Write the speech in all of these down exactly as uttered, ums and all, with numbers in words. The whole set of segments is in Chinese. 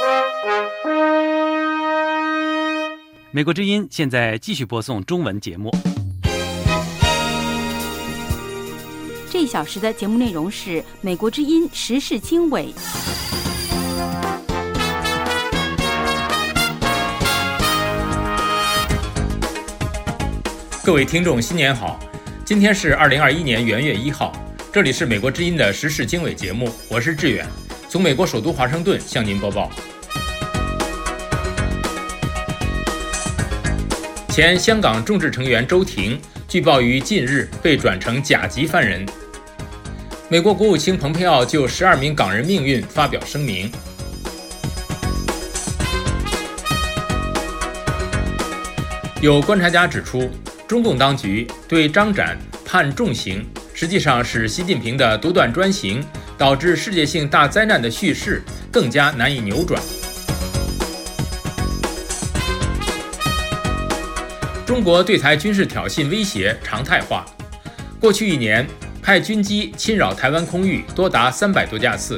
美国之音现在继续播送中文节目。 这一小时的节目内容是美国之音时事经纬。 各位听众，新年好！今天是二零二一年元月一号，这里是美国之音的时事经纬节目，我是志远，从美国首都华盛顿向您播报。前香港众志成员周庭据报于近日被转成甲级犯人。美国国务卿蓬佩奥就十二名港人命运发表声明。有观察家指出，中共当局对张展判重刑，实际上使习近平的独断专行导致世界性大灾难的叙事更加难以扭转。中国对台军事挑衅威胁常态化，过去一年派军机侵扰台湾空域多达三百多架次。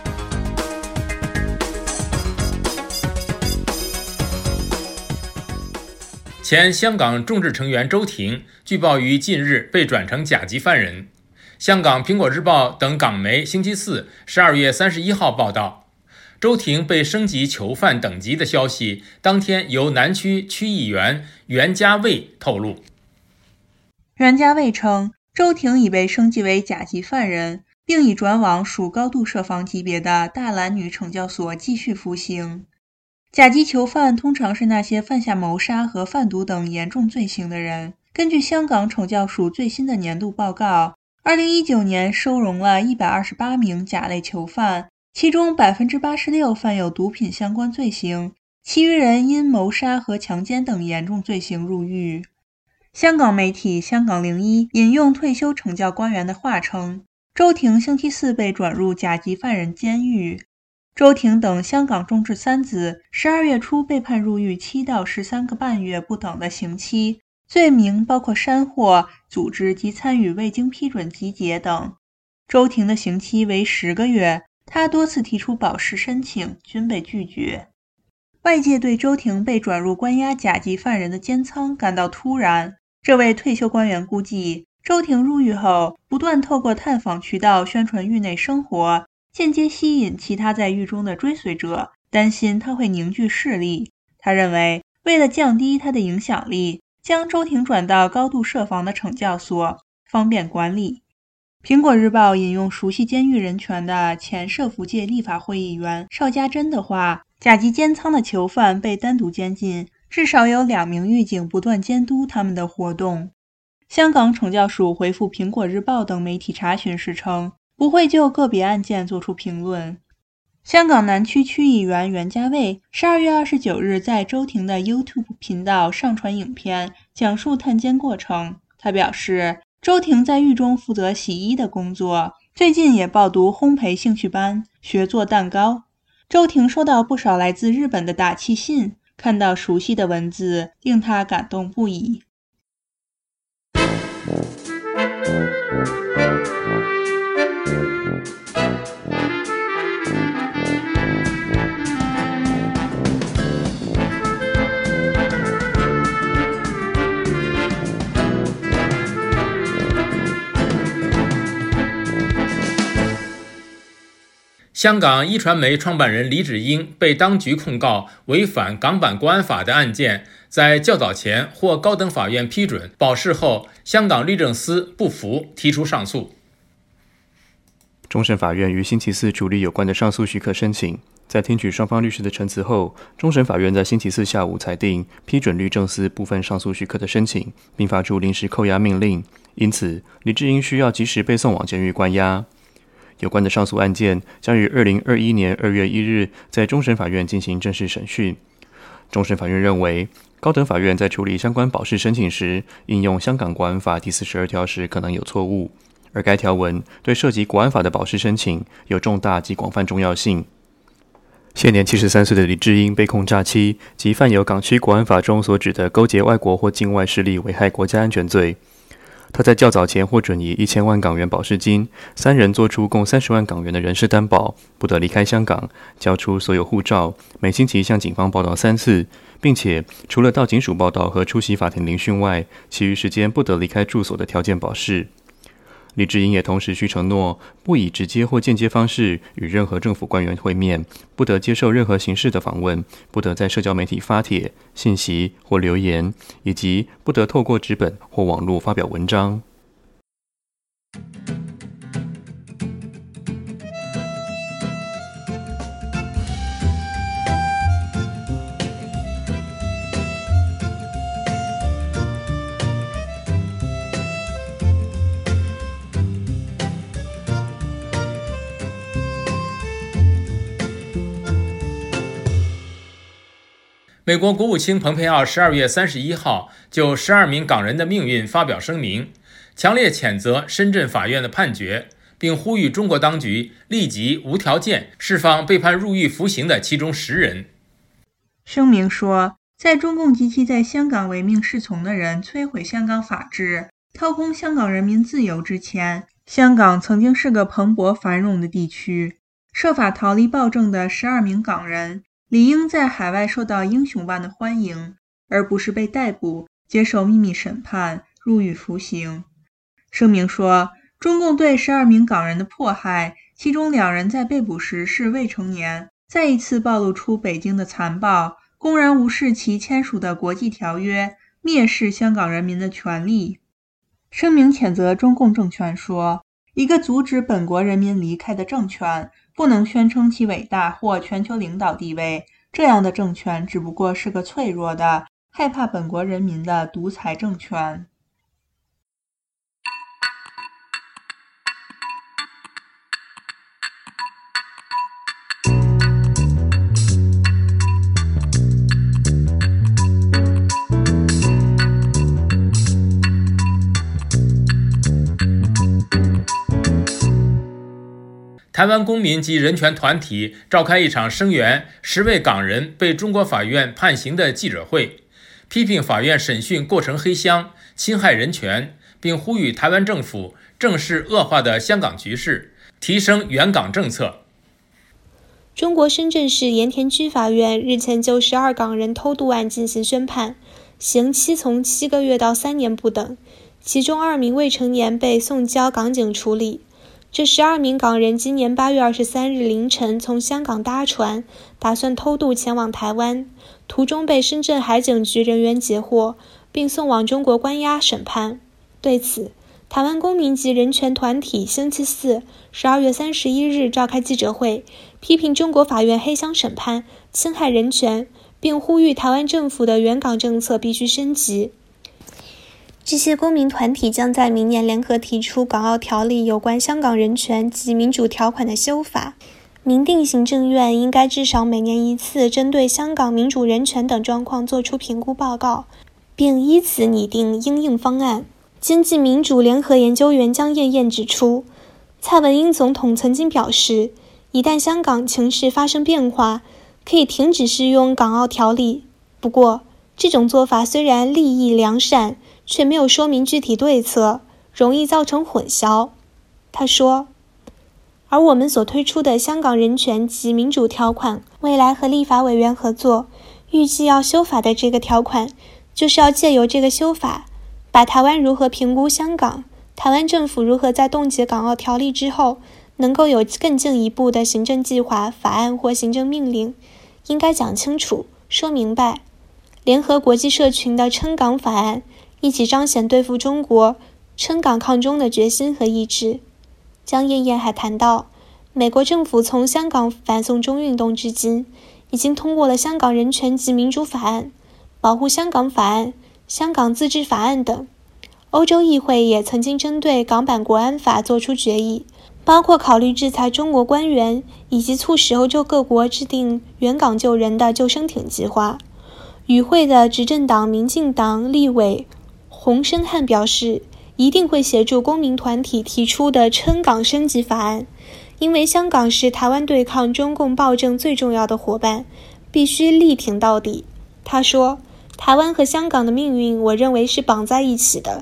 前香港众志成员周庭据报于近日被转成甲级犯人。香港苹果日报等港媒星期四十二月三十一号报道，周庭被升级囚犯等级的消息，当天由南区区议员袁家卫透露。 袁家卫称，周庭已被升级为甲级犯人，并已转往属高度设防级别的大兰女惩教所继续服刑。甲级囚犯通常是那些犯下谋杀和贩毒等严重罪行的人。根据香港惩教署最新的年度报告，二零一九年收容了一百二十八名甲类囚犯，其中 百分之八十六 犯有毒品相关罪行，其余人因谋杀和强奸等严重罪行入狱。香港媒体香港零一引用退休惩教官员的话称，周庭星期四被转入甲级犯人监狱。周庭等香港众志三子十二月初被判入狱七到十三个半月不等的刑期，罪名包括煽惑、组织及参与未经批准集结等。周庭的刑期为十个月，他多次提出保释申请，均被拒绝。外界对周庭被转入关押甲级犯人的监仓感到突然。这位退休官员估计，周庭入狱后不断透过探访渠道宣传狱内生活，间接吸引其他在狱中的追随者，担心他会凝聚势力。他认为，为了降低他的影响力，将周庭转到高度设防的惩教所，方便管理。苹果日报引用熟悉监狱人权的前社福界立法会议员邵家珍的话，甲级监仓的囚犯被单独监禁，至少有两名狱警不断监督他们的活动。香港惩教署回复苹果日报等媒体查询时称，不会就个别案件做出评论。香港南区区议员袁家卫十二月二十九日在周庭的 YouTube 频道上传影片，讲述探监过程。他表示，周庭在狱中负责洗衣的工作，最近也报读烘焙兴趣班，学做蛋糕。周庭收到不少来自日本的打气信，看到熟悉的文字，令他感动不已。 香港一传媒创办人黎智英被当局控告违反港版国安法的案件，在较早前获高等法院批准保释后，香港律政司不服，提出上诉。 终审法院于星期四处理有关的上诉许可申请，在听取双方律师的陈词后，终审法院在星期四下午裁定批准律政司部分上诉许可的申请，并发出临时扣押命令，因此黎智英需要及时被送往监狱关押。有关的上诉案件将于二零二一年二月一日在终审法院进行正式审讯。终审法院认为，高等法院在处理相关保释申请时，应用香港国安法第四十二条时可能有错误，而该条文对涉及国安法的保释申请有重大及广泛重要性。现年七十三岁的黎智英被控诈欺及犯有港区国安法中所指的勾结外国或境外势力危害国家安全罪。 他在较早前获准以一千万港元保释金，三人做出共三十万港元的人事担保，不得离开香港，交出所有护照，每星期向警方报到三次，并且除了到警署报到和出席法庭聆讯外，其余时间不得离开住所的条件保释。李志英也同时需承诺，不以直接或间接方式与任何政府官员会面，不得接受任何形式的访问，不得在社交媒体发帖、信息或留言，以及不得透过纸本或网络发表文章。 美国国务卿蓬佩奥十二月三十一号就十二名港人的命运发表声明，强烈谴责深圳法院的判决，并呼吁中国当局立即无条件释放被判入狱服刑的其中十人。 声明说，在中共及其在香港唯命是从的人摧毁香港法治、掏空香港人民自由之前，香港曾经是个蓬勃繁荣的地区。设法逃离暴政的十二名港人理应在海外受到英雄般的欢迎，而不是被逮捕、接受秘密审判、入狱服刑。声明说，中共对十二名港人的迫害，其中两人在被捕时是未成年，再一次暴露出北京的残暴，公然无视其签署的国际条约，蔑视香港人民的权利。声明谴责中共政权说，一个阻止本国人民离开的政权不能宣称其伟大或全球领导地位，这样的政权只不过是个脆弱的、害怕本国人民的独裁政权。 台湾公民及人权团体召开一场声援十位港人被中国法院判刑的记者会，批评法院审讯过程黑箱、侵害人权，并呼吁台湾政府正视恶化的香港局势，提升援港政策。 中国深圳市盐田区法院日前就十二港人偷渡案进行宣判，刑期从七个月到三年不等，其中二名未成年被送交港警处理。这十二名港人今年八月二十三日凌晨从香港搭船，打算偷渡前往台湾，途中被深圳海警局人员截获，并送往中国关押审判。对此，台湾公民及人权团体星期四十二月三十一日召开记者会，批评中国法院黑箱审判、侵害人权，并呼吁台湾政府的援港政策必须升级。这些公民团体将在明年联合提出港澳条例有关香港人权及民主条款的修法，明定行政院应该至少每年一次针对香港民主人权等状况作出评估报告，并依此拟定因应方案。经济民主联合研究员江燕燕指出，蔡文英总统曾经表示，一旦香港情势发生变化，可以停止适用港澳条例。不过，这种做法虽然立意良善，却没有说明具体对策，容易造成混淆。他说，而我们所推出的香港人权及民主条款，未来和立法委员合作，预计要修法的这个条款，就是要借由这个修法，把台湾如何评估香港，台湾政府如何在冻结港澳条例之后，能够有更进一步的行政计划、法案或行政命令，应该讲清楚、说明白。联合国际社群的撑港法案，一起彰显对付中国、撑港抗中的决心和意志。江燕燕还谈到，美国政府从香港反送中运动至今，已经通过了香港人权及民主法案、保护香港法案、香港自治法案等。欧洲议会也曾经针对港版国安法作出决议，包括考虑制裁中国官员，以及促使欧洲各国制定援港救人的救生艇计划。与会的执政党民进党立委洪申翰表示，一定会协助公民团体提出的撑港升级法案，因为香港是台湾对抗中共暴政最重要的伙伴，必须力挺到底。他说，台湾和香港的命运我认为是绑在一起的，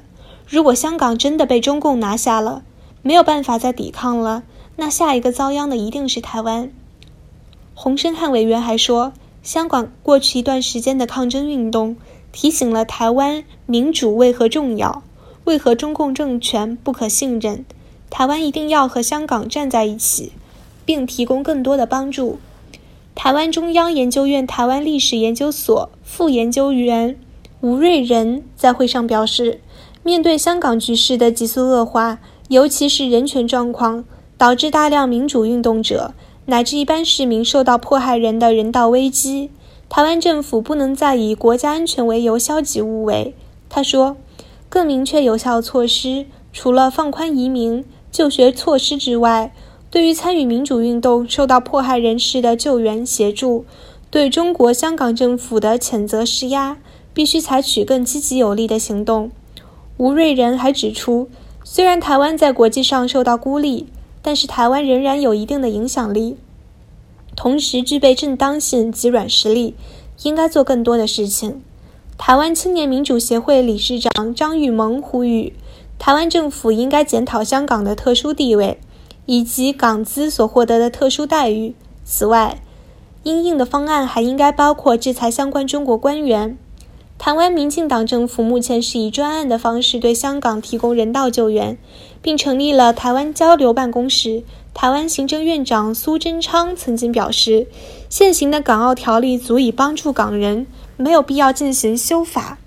如果香港真的被中共拿下了，没有办法再抵抗了，那下一个遭殃的一定是台湾。洪申翰委员还说，香港过去一段时间的抗争运动提醒了台湾民主为何重要，为何中共政权不可信任，台湾一定要和香港站在一起，并提供更多的帮助。台湾中央研究院台湾历史研究所副研究员吴瑞仁在会上表示，面对香港局势的急速恶化，尤其是人权状况，导致大量民主运动者乃至一般市民受到迫害人的人道危机，台湾政府不能再以国家安全为由消极无为。他说，更明确有效措施，除了放宽移民、就学措施之外，对于参与民主运动受到迫害人士的救援协助，对中国香港政府的谴责施压，必须采取更积极有力的行动。吴瑞仁还指出，虽然台湾在国际上受到孤立，但是台湾仍然有一定的影响力，同时具备正当性及软实力，应该做更多的事情。台湾青年民主协会理事长张玉萌呼吁，台湾政府应该检讨香港的特殊地位，以及港资所获得的特殊待遇。此外，因应的方案还应该包括制裁相关中国官员。台湾民进党政府目前是以专案的方式对香港提供人道救援，并成立了台湾交流办公室。台湾行政院长苏贞昌曾经表示，现行的港澳条例足以帮助港人，没有必要进行修法。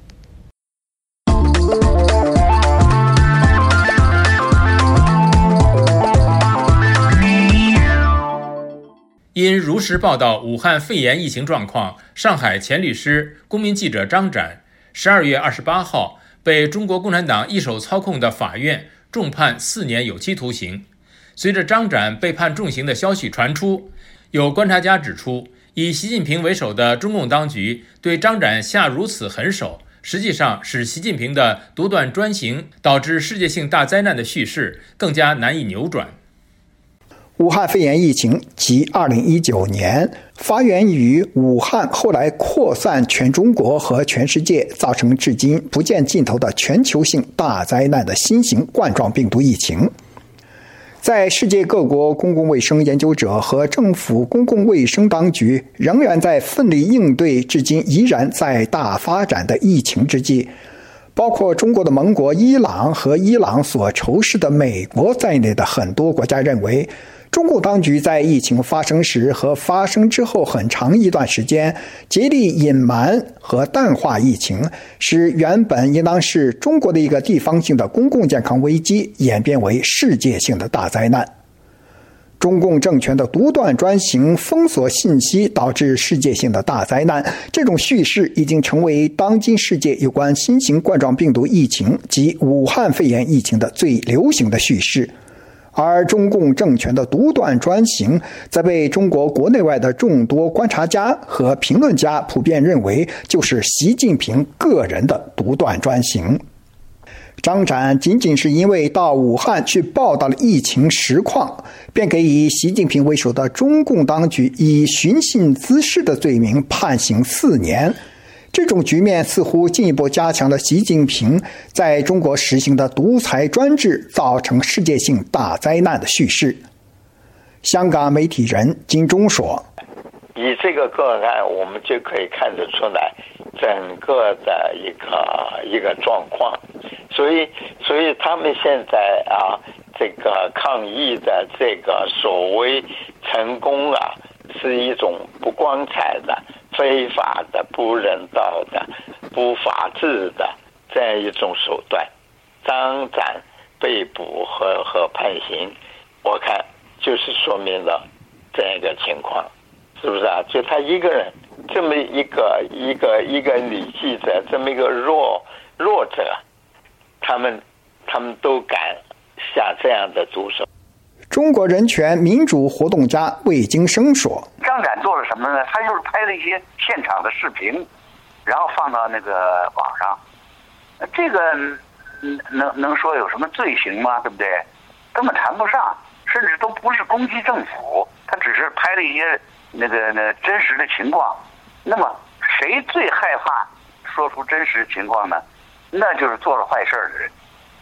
因如实报道武汉肺炎疫情状况，上海前律师、公民记者张展十二月二十八号被中国共产党一手操控的法院重判四年有期徒刑。随着张展被判重刑的消息传出，有观察家指出，以习近平为首的中共当局对张展下如此狠手，实际上使习近平的独断专行导致世界性大灾难的叙事更加难以扭转。 武汉肺炎疫情即二零一九年发源于武汉，后来扩散全中国和全世界，造成至今不见尽头的全球性大灾难的新型冠状病毒疫情。在世界各国公共卫生研究者和政府公共卫生当局仍然在奋力应对至今依然在大发展的疫情之际，包括中国的盟国伊朗和伊朗所仇视的美国在内的很多国家认为，中共当局在疫情发生时和发生之后很长一段时间竭力隐瞒和淡化疫情，使原本应当是中国的一个地方性的公共健康危机演变为世界性的大灾难。中共政权的独断专行、封锁信息导致世界性的大灾难，这种叙事已经成为当今世界有关新型冠状病毒疫情及武汉肺炎疫情的最流行的叙事。而中共政权的独断专行则被中国国内外的众多观察家和评论家普遍认为就是习近平个人的独断专行。张展仅仅是因为到武汉去报道了疫情实况，便给以习近平为首的中共当局以寻衅滋事的罪名判刑四年。这种局面似乎进一步加强了习近平在中国实行的独裁专制造成世界性大灾难的叙事。香港媒体人金钟说， 以这个个案我们就可以看得出来整个的一个一个状况，所以所以他们现在啊这个抗议的这个所谓成功啊，是一种不光彩的、非法的、不人道的、不法治的这样一种手段。张展被捕和和判刑，我看就是说明了这样一个情况，是不是啊？就他一个人，这么一个一个一个女记者，这么一个弱弱者，他们他们都敢下这样的毒手。 中国人权民主活动家魏京生说， 张展做了什么呢？他就是拍了一些现场的视频，然后放到那个网上。这个能能说有什么罪行吗？对不对？根本谈不上，甚至都不是攻击政府，他只是拍了一些那个那真实的情况。那么谁最害怕说出真实情况呢？那就是做了坏事的人。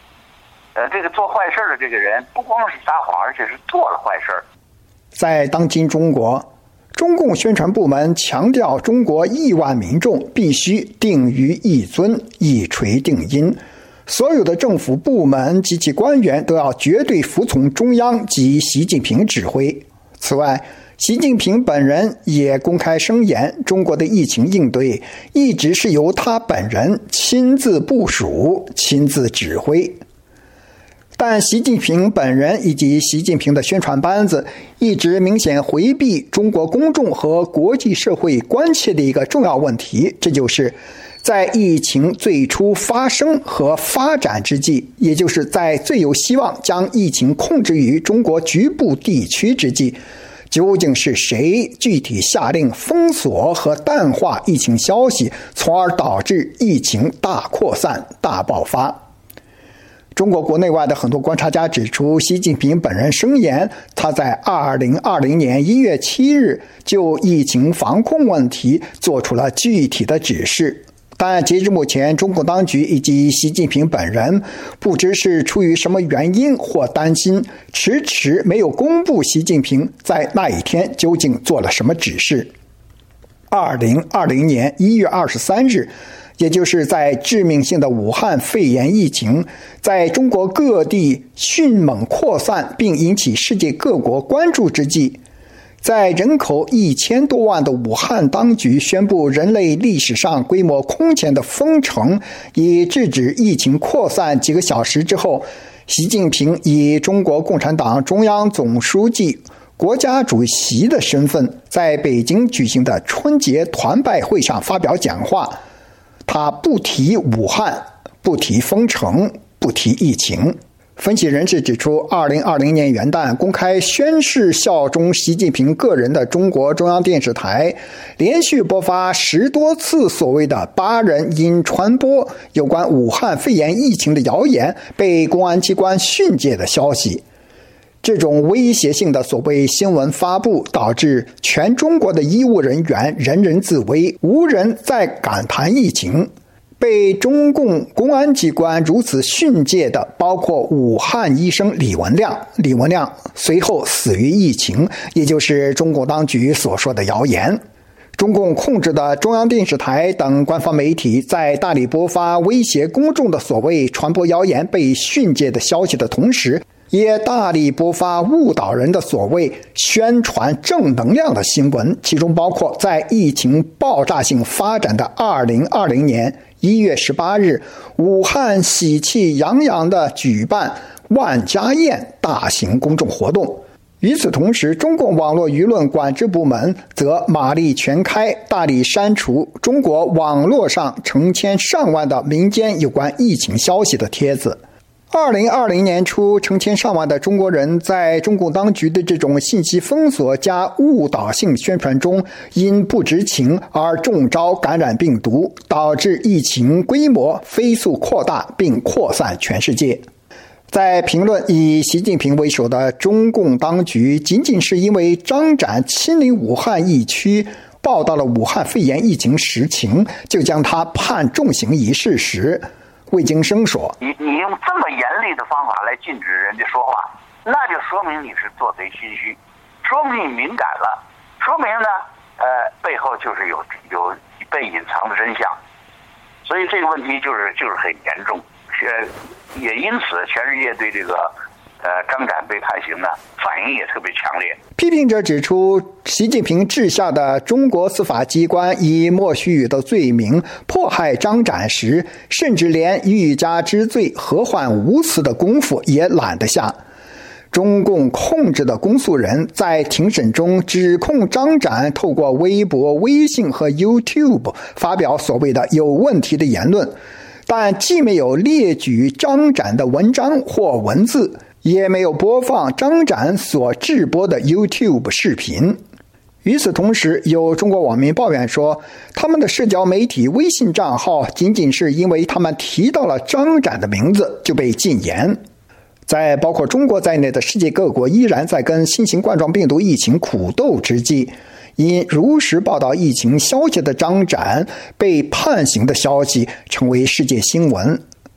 呃，这个做坏事的这个人不光是撒谎，而且是做了坏事。 在当今中国，中共宣传部门强调中国亿万民众必须定于一尊，一锤定音，所有的政府部门及其官员都要绝对服从中央及习近平指挥。此外，习近平本人也公开声言，中国的疫情应对一直是由他本人亲自部署、亲自指挥。但习近平本人以及习近平的宣传班子一直明显回避中国公众和国际社会关切的一个重要问题，这就是在疫情最初发生和发展之际，也就是在最有希望将疫情控制于中国局部地区之际，究竟是谁具体下令封锁和淡化疫情消息，从而导致疫情大扩散、大爆发？中国国内外的很多观察家指出，习近平本人声言，他在二零二零年一月七日就疫情防控问题做出了具体的指示。但截至目前，中共当局以及习近平本人不知是出于什么原因或担心，迟迟没有公布习近平在那一天究竟做了什么指示。二零二零年一月二十三日，也就是在致命性的武汉肺炎疫情在中国各地迅猛扩散并引起世界各国关注之际，在人口一千多万的武汉当局宣布人类历史上规模空前的封城，以制止疫情扩散几个小时之后，习近平以中国共产党中央总书记、国家主席的身份，在北京举行的春节团拜会上发表讲话。他不提武汉，不提封城，不提疫情。分析人士指出，二零二零年元旦公开宣誓效忠习近平个人的中国中央电视台，连续播发十多次所谓的八人因传播有关武汉肺炎疫情的谣言被公安机关训诫的消息。这种威胁性的所谓新闻发布，导致全中国的医务人员人人自危，无人再敢谈疫情。被中共公安机关如此训诫的，包括武汉医生李文亮。李文亮随后死于疫情，也就是中共当局所说的谣言。中共控制的中央电视台等官方媒体在大力播发威胁公众的所谓传播谣言被训诫的消息的同时，也大力播发误导人的所谓宣传正能量的新闻，其中包括在疫情爆炸性发展的二零二零年一月十八日，武汉喜气洋洋地举办万家宴大型公众活动。与此同时，中共网络舆论管制部门则马力全开，大力删除中国网络上成千上万的民间有关疫情消息的帖子。二零二零年初，成千上万的中国人在中共当局的这种信息封锁加误导性宣传中，因不知情而中招感染病毒，导致疫情规模飞速扩大并扩散全世界。在评论以习近平为首的中共当局仅仅是因为张展亲临武汉疫区报道了武汉肺炎疫情实情，就将他判重刑一事时，魏京生说， 你你用这么严厉的方法来禁止人家说话，那就说明你是做贼心虚，说明你敏感了，说明呢呃背后就是有有被隐藏的真相。所以这个问题就是就是很严重，呃也因此全世界对这个呃张展被判刑呢反应也特别强烈。 批评者指出，习近平治下的中国司法机关以莫须有的罪名迫害张展时，甚至连欲加之罪何患无辞的功夫也懒得下。中共控制的公诉人在庭审中指控张展透过微博、微信和 YouTube 发表所谓的有问题的言论，但既没有列举张展的文章或文字，也没有播放张展所制播的 YouTube 视频。与此同时，有中国网民抱怨说，他们的社交媒体微信账号仅仅是因为他们提到了张展的名字就被禁言。在包括中国在内的世界各国依然在跟新型冠状病毒疫情苦斗之际，因如实报道疫情消息的张展被判刑的消息成为世界新闻。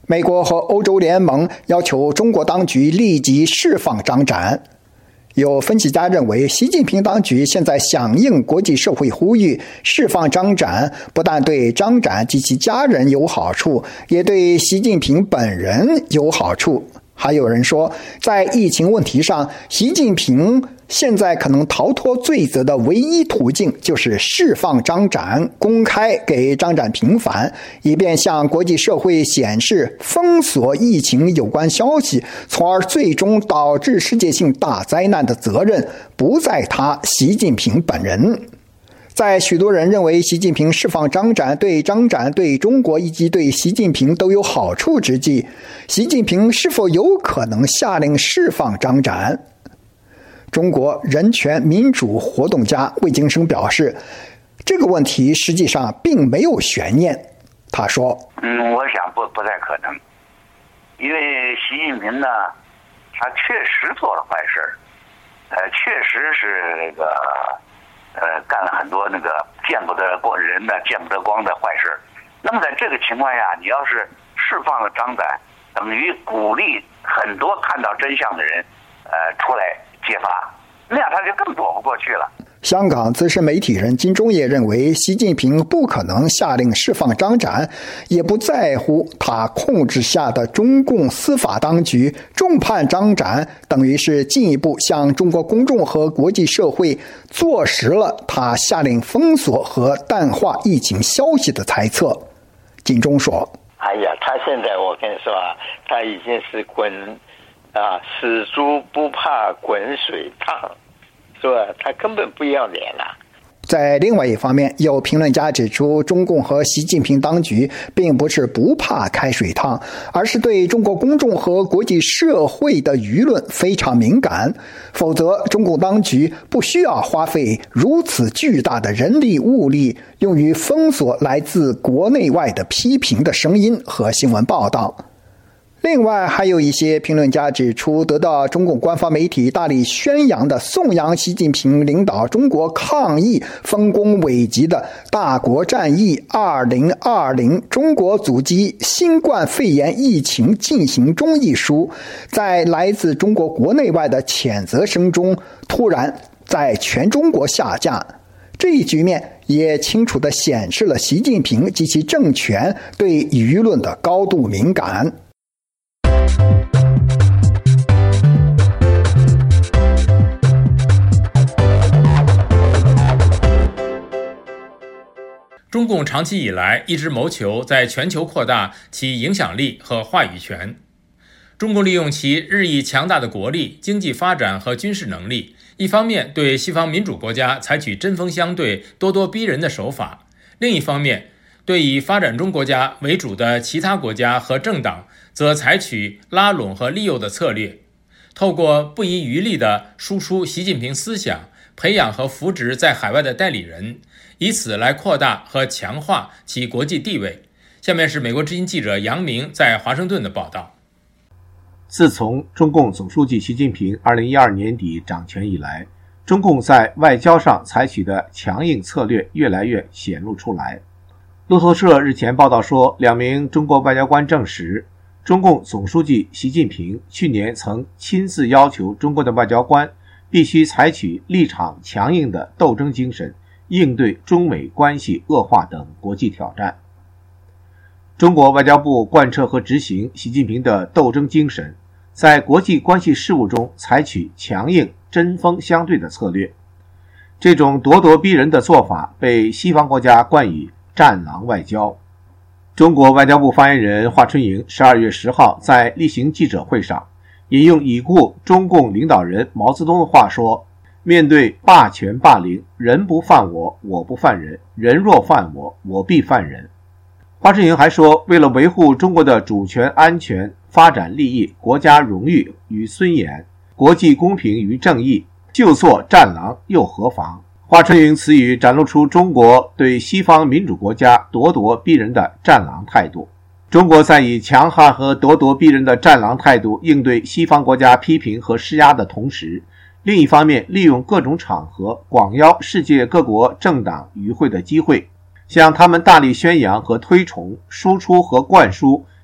美国和欧洲联盟要求中国当局立即释放张展。有分析家认为，习近平当局现在响应国际社会呼吁释放张展，不但对张展及其家人有好处，也对习近平本人有好处。还有人说，在疫情问题上，习近平现在可能逃脱罪责的唯一途径就是释放张展，公开给张展平反，以便向国际社会显示封锁疫情有关消息，从而最终导致世界性大灾难的责任不在他习近平本人。在许多人认为习近平释放张展对张展、对中国以及对习近平都有好处之际，习近平是否有可能下令释放张展？中国人权民主活动家魏京生表示，这个问题实际上并没有悬念。他说：“ 嗯，我想不不太可能，因为习近平呢，他确实做了坏事，呃，确实是这个。”呃，干了很多那个见不得光人的、见不得光的坏事。那么在这个情况下，你要是释放了张展，等于鼓励很多看到真相的人，呃，出来揭发，那样他就更躲不过去了。 香港资深媒体人金钟也认为，习近平不可能下令释放张展，也不在乎他控制下的中共司法当局重判张展，等于是进一步向中国公众和国际社会坐实了他下令封锁和淡化疫情消息的猜测。金钟说：“ 哎呀，他现在我跟你说啊，他已经是滚啊，死猪不怕滚水烫。”是吧？他根本不要脸了。 在另外一方面，有评论家指出，中共和习近平当局并不是不怕开水烫，而是对中国公众和国际社会的舆论非常敏感，否则中共当局不需要花费如此巨大的人力物力用于封锁来自国内外的批评的声音和新闻报道。另外，还有一些评论家指出，得到中共官方媒体大力宣扬的颂扬习近平领导中国抗疫丰功伟绩的大国战役二零二零中国阻击新冠肺炎疫情进行中一书，在来自中国国内外的谴责声中，突然在全中国下架。这一局面也清楚地显示了习近平及其政权对舆论的高度敏感。 中共长期以来一直谋求在全球扩大其影响力和话语权。中共利用其日益强大的国力、经济发展和军事能力，一方面对西方民主国家采取针锋相对、咄咄逼人的手法，另一方面对以发展中国家为主的其他国家和政党则采取拉拢和利诱的策略，透过不遗余力地输出习近平思想，培养和扶植在海外的代理人，以此来扩大和强化其国际地位。下面是美国之音记者杨明在华盛顿的报道。 自从中共总书记习近平二零一二年底掌权以来，中共在外交上采取的强硬策略越来越显露出来。路透社日前报道说，两名中国外交官证实，中共总书记习近平去年曾亲自要求中国的外交官必须采取立场强硬的斗争精神，应对中美关系恶化等国际挑战。中国外交部贯彻和执行习近平的斗争精神，在国际关系事务中采取强硬、针锋相对的策略。这种咄咄逼人的做法被西方国家冠以战狼外交。中国外交部发言人华春莹十二月十号在例行记者会上引用已故中共领导人毛泽东的话说，面对霸权霸凌，人不犯我，我不犯人，人若犯我，我必犯人。华春莹还说，为了维护中国的主权安全、发展利益、国家荣誉与尊严、国际公平与正义，就做战狼又何妨。华春莹此语展露出中国对西方民主国家咄咄逼人的战狼态度。中国在以强悍和咄咄逼人的战狼态度应对西方国家批评和施压的同时，另一方面利用各种场合广邀世界各国政党与会的机会，向他们大力宣扬和推崇、输出和灌输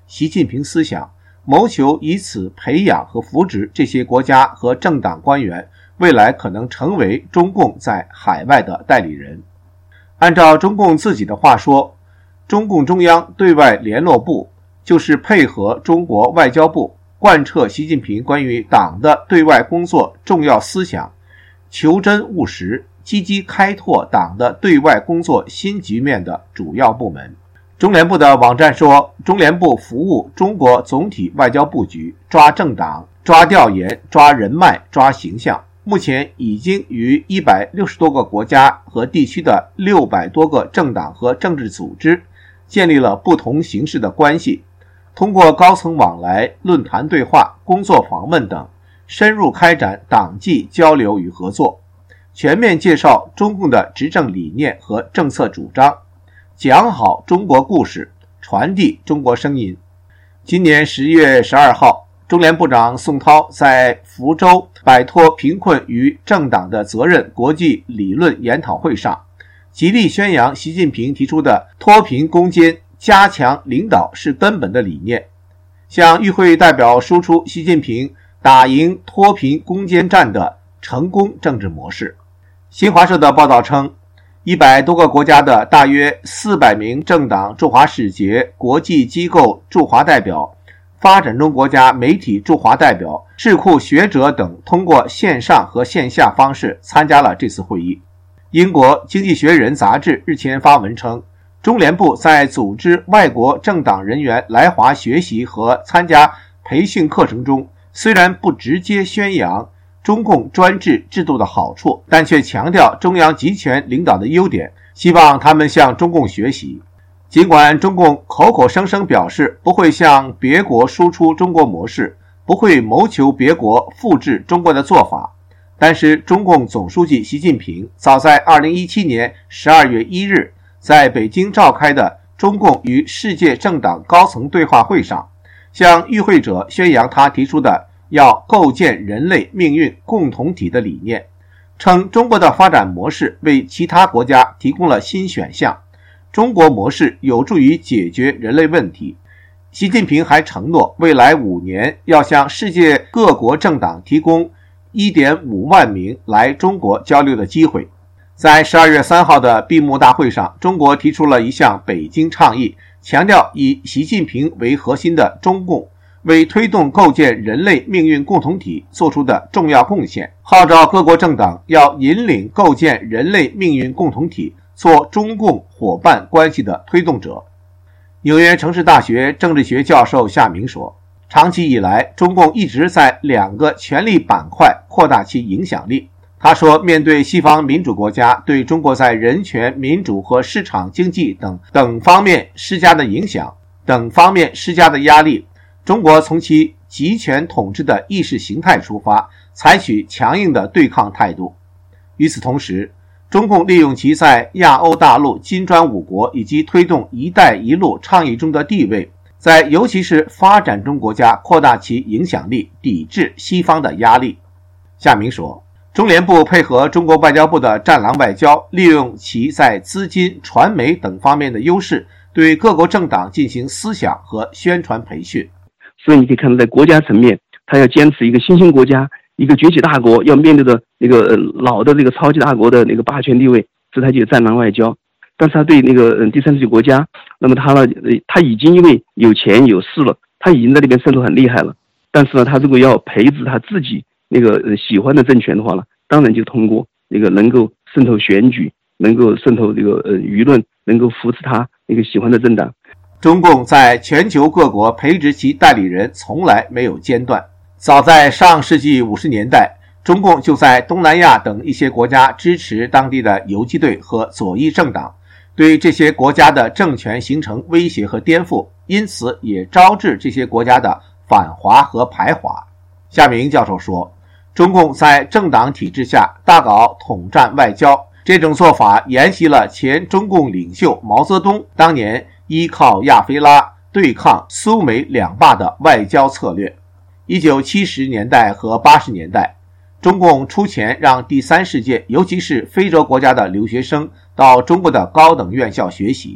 习近平思想，谋求以此培养和扶植这些国家和政党官员，未来可能成为中共在海外的代理人。按照中共自己的话说，中共中央对外联络部就是配合中国外交部贯彻习近平关于党的对外工作重要思想，求真务实，积极开拓党的对外工作新局面的主要部门。中联部的网站说，中联部服务中国总体外交布局，抓政党，抓调研，抓人脉，抓形象。目前已经与一百六十多个国家和地区的六百多个政党和政治组织建立了不同形式的关系，通过高层往来、论坛对话、工作访问等，深入开展党际交流与合作，全面介绍中共的执政理念和政策主张，讲好中国故事，传递中国声音。今年十月十二号，中联部长宋涛在福州摆脱贫困与政党的责任国际理论研讨会上，极力宣扬习近平提出的脱贫攻坚、加强领导是根本的理念，向与会代表输出习近平打赢脱贫攻坚战的成功政治模式。新华社的报道称，一百多个国家的大约四百名政党驻华使节、国际机构驻华代表、发展中国家媒体驻华代表、智库学者等通过线上和线下方式参加了这次会议。英国经济学人杂志日前发文称，中联部在组织外国政党人员来华学习和参加培训课程中，虽然不直接宣扬中共专制制度的好处，但却强调中央集权领导的优点，希望他们向中共学习。尽管中共口口声声表示不会向别国输出中国模式，不会谋求别国复制中国的做法，但是中共总书记习近平早在二零一七年十二月一日在北京召开的中共与世界政党高层对话会上，向与会者宣扬他提出的要构建人类命运共同体的理念，称中国的发展模式为其他国家提供了新选项，中国模式有助于解决人类问题。习近平还承诺未来五年要向世界各国政党提供 一点五万名来中国交流的机会。在十二月三号的闭幕大会上，中国提出了一项北京倡议，强调以习近平为核心的中共为推动构建人类命运共同体做出的重要贡献，号召各国政党要引领构建人类命运共同体，做中共伙伴关系的推动者。纽约城市大学政治学教授夏明说，长期以来，中共一直在两个权力板块扩大其影响力。他说，面对西方民主国家对中国在人权、民主和市场经济等等方面施加的影响、等方面施加的压力，中国从其集权统治的意识形态出发，采取强硬的对抗态度。与此同时，中共利用其在亚欧大陆金砖五国以及推动“一带一路”倡议中的地位，在尤其是发展中国家扩大其影响力，抵制西方的压力。夏明说，中联部配合中国外交部的战狼外交，利用其在资金、传媒等方面的优势，对各国政党进行思想和宣传培训。 所以你可以看到，在国家层面，他要坚持一个新兴国家、一个崛起大国要面对的那个、呃、老的那个超级大国的那个霸权地位，这他就有战狼外交。但是他对那个、呃、第三世界国家，那么他呢，呃、他已经因为有钱有势了，他已经在那边渗透很厉害了。但是呢，他如果要培植他自己那个、呃、喜欢的政权的话呢，当然就通过那个能够渗透选举，能够渗透这个呃舆论，能够扶持他那个喜欢的政党。 中共在全球各国培植其代理人从来没有间断。早在上世纪五十年代，中共就在东南亚等一些国家支持当地的游击队和左翼政党，对这些国家的政权形成威胁和颠覆，因此也招致这些国家的反华和排华。夏明教授说，中共在政党体制下大搞统战外交，这种做法沿袭了前中共领袖毛泽东当年依靠亚非拉对抗苏美两霸的外交策略。一九七十年代和八十年代，中共出钱让第三世界，尤其是非洲国家的留学生到中国的高等院校学习，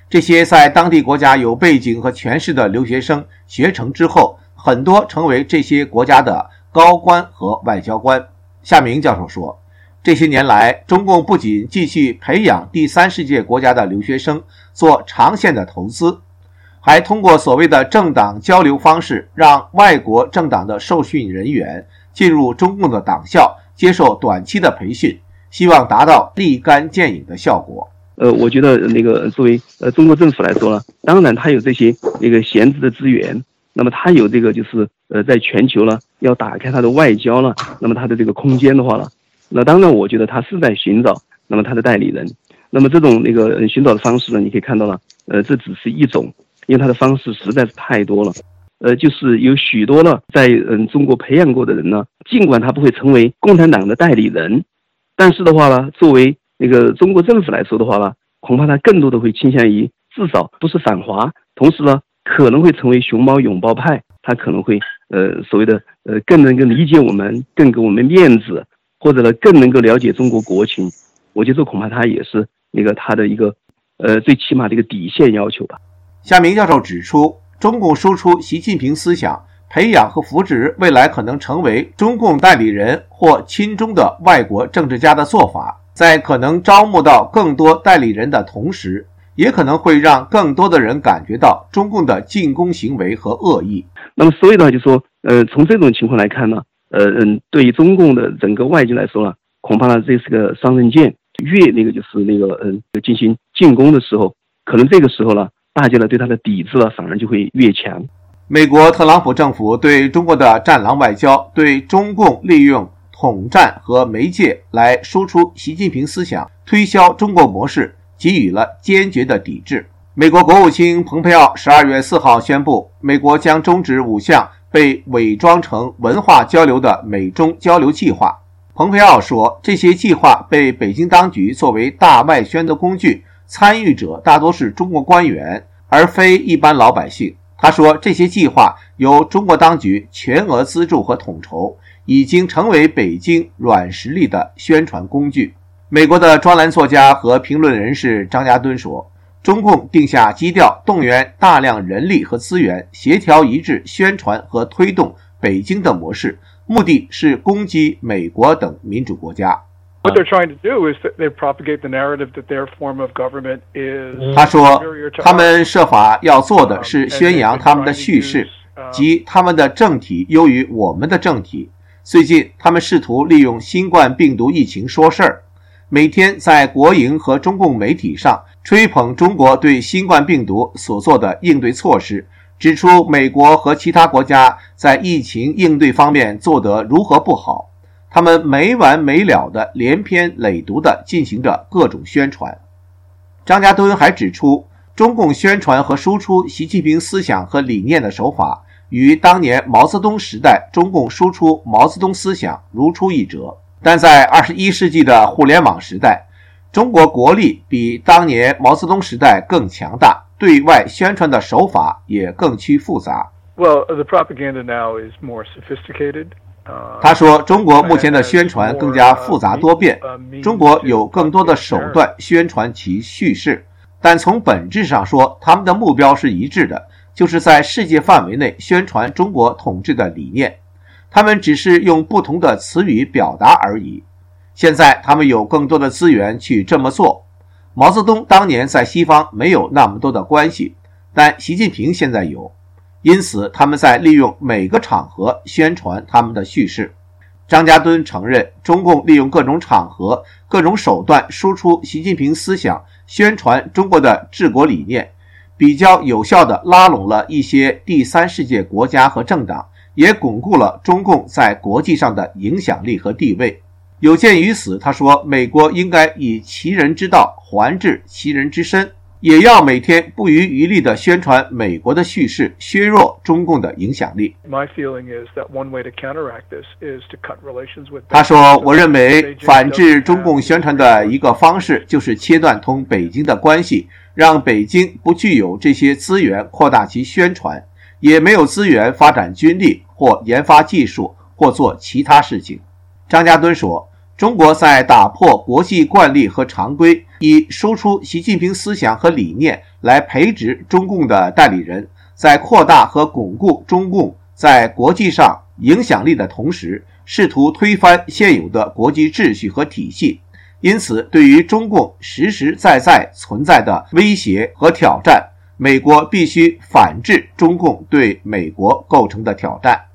这些在当地国家有背景和权势的留学生学成之后，很多成为这些国家的高官和外交官。夏明教授说，这些年来，中共不仅继续培养第三世界国家的留学生做长线的投资，还通过所谓的政党交流方式，让外国政党的受训人员进入中共的党校接受短期的培训，希望达到立竿见影的效果。 呃，我觉得那个作为呃中国政府来说呢，当然它有这些那个闲置的资源，那么它有这个就是呃在全球呢要打开它的外交了，那么它的这个空间的话呢，那当然我觉得它是在寻找那么它的代理人，那么这种那个、呃、寻找的方式呢，你可以看到了，呃，这只是一种，因为它的方式实在是太多了，呃，就是有许多呢在嗯中国培养过的人呢，尽管他不会成为共产党的代理人，但是的话呢，作为那个中国政府来说的话呢，恐怕他更多的会倾向于至少不是反华，同时呢可能会成为熊猫拥抱派，他可能会呃所谓的呃更能够理解我们，更给我们面子，或者呢更能够了解中国国情。我觉得这恐怕他也是那个他的一个呃最起码的一个底线要求吧。 夏明教授指出，中共输出习近平思想，培养和扶植未来可能成为中共代理人或亲中的外国政治家的做法，在可能招募到更多代理人的同时，也可能会让更多的人感觉到中共的进攻行为和恶意。 那么所以呢，就说呃，从这种情况来看呢，呃嗯，对于中共的整个外界来说呢，恐怕呢这是个双刃剑，越那个就是那个嗯进行进攻的时候，可能这个时候呢，大家呢对他的抵制呢反而就会越强。 美国特朗普政府对中国的战狼外交，对中共利用统战和媒介来输出习近平思想，推销中国模式，给予了坚决的抵制。美国国务卿蓬佩奥十二月四号宣布，美国将终止五项被伪装成文化交流的美中交流计划。蓬佩奥说，这些计划被北京当局作为大外宣的工具，参与者大多是中国官员，而非一般老百姓。他说，这些计划由中国当局全额资助和统筹，已经成为北京软实力的宣传工具。美国的专栏作家和评论人士张家敦说，中共定下基调，动员大量人力和资源，协调一致宣传和推动北京的模式，目的是攻击美国等民主国家。 What they're trying to do is that they propagate the narrative that their form of government is. 他说，他们设法要做的是宣扬他们的叙事，即他们的政体优于我们的政体。最近，他们试图利用新冠病毒疫情说事儿，每天在国营和中共媒体上吹捧中国对新冠病毒所做的应对措施，指出美国和其他国家在疫情应对方面做得如何不好。他们没完没了的连篇累牍地进行着各种宣传。张家敦还指出，中共宣传和输出习近平思想和理念的手法与当年毛泽东时代中共输出毛泽东思想如出一辙，但在二十一世纪的互联网时代，中国国力比当年毛泽东时代更强大，对外宣传的手法也更趋复杂。 Well, the propaganda now is more sophisticated. 他说，中国目前的宣传更加复杂多变，中国有更多的手段宣传其叙事，但从本质上说，他们的目标是一致的，就是在世界范围内宣传中国统治的理念，他们只是用不同的词语表达而已。现在他们有更多的资源去这么做。毛泽东当年在西方没有那么多的关系，但习近平现在有，因此他们在利用每个场合宣传他们的叙事。张家敦承认，中共利用各种场合、各种手段输出习近平思想，宣传中国的治国理念，比较有效地拉拢了一些第三世界国家和政党，也巩固了中共在国际上的影响力和地位。有鉴于此，他说，美国应该以其人之道还治其人之身，也要每天不遗余力地宣传美国的叙事，削弱中共的影响力。他说，我认为反制中共宣传的一个方式就是切断同北京的关系，让北京不具有这些资源扩大其宣传，也没有资源发展军力或研发技术或做其他事情。张家敦说，中国在打破国际惯例和常规， 以输出习近平思想和理念来培植中共的代理人，在扩大和巩固中共在国际上影响力的同时，试图推翻现有的国际秩序和体系。因此，对于中共实实在在存在的威胁和挑战，美国必须反制中共对美国构成的挑战。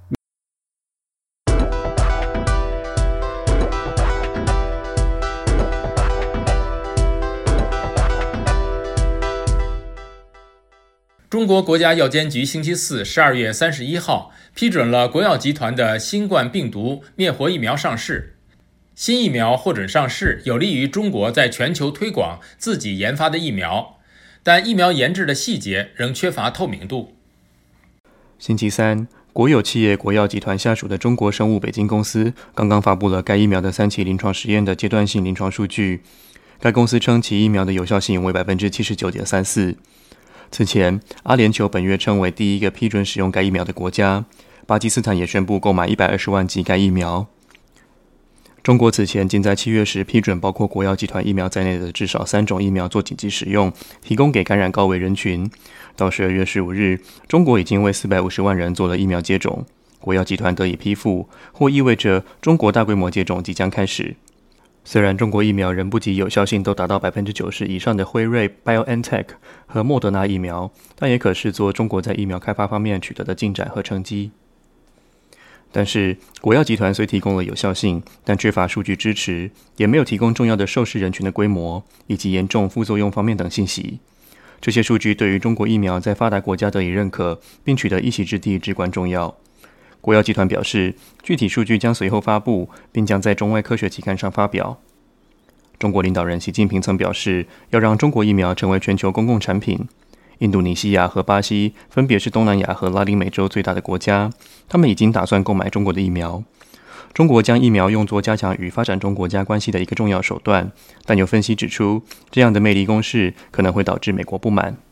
中国国家药监局星期四十二月三十一号批准了国药集团的新冠病毒灭活疫苗上市。新疫苗获准上市，有利于中国在全球推广自己研发的疫苗，但疫苗研制的细节仍缺乏透明度。 星期三，国有企业国药集团下属的中国生物北京公司刚刚发布了该疫苗的三期临床实验的阶段性临床数据。该公司称其疫苗的有效性为 百分之七十九点三四。此前，阿联酋本月称为第一个批准使用该疫苗的国家，巴基斯坦也宣布购买一百二十万剂该疫苗。中国此前仅在七月时批准包括国药集团疫苗在内的至少三种疫苗做紧急使用，提供给感染高危人群。到十二月十五日，中国已经为四百五十万人做了疫苗接种，国药集团得以批复，或意味着中国大规模接种即将开始。虽然中国疫苗仍不及有效性都达到 百分之九十 以上的辉瑞 BioNTech 和莫德纳疫苗，但也可视作中国在疫苗开发方面取得的进展和成绩。但是，国药集团虽提供了有效性，但缺乏数据支持，也没有提供重要的受试人群的规模以及严重副作用方面等信息。这些数据对于中国疫苗在发达国家得以认可并取得一席之地至关重要。国药集团表示，具体数据将随后发布，并将在中外科学期刊上发表。中国领导人习近平曾表示，要让中国疫苗成为全球公共产品。印度尼西亚和巴西分别是东南亚和拉丁美洲最大的国家，他们已经打算购买中国的疫苗。中国将疫苗用作加强与发展中国家关系的一个重要手段，但有分析指出，这样的魅力攻势可能会导致美国不满。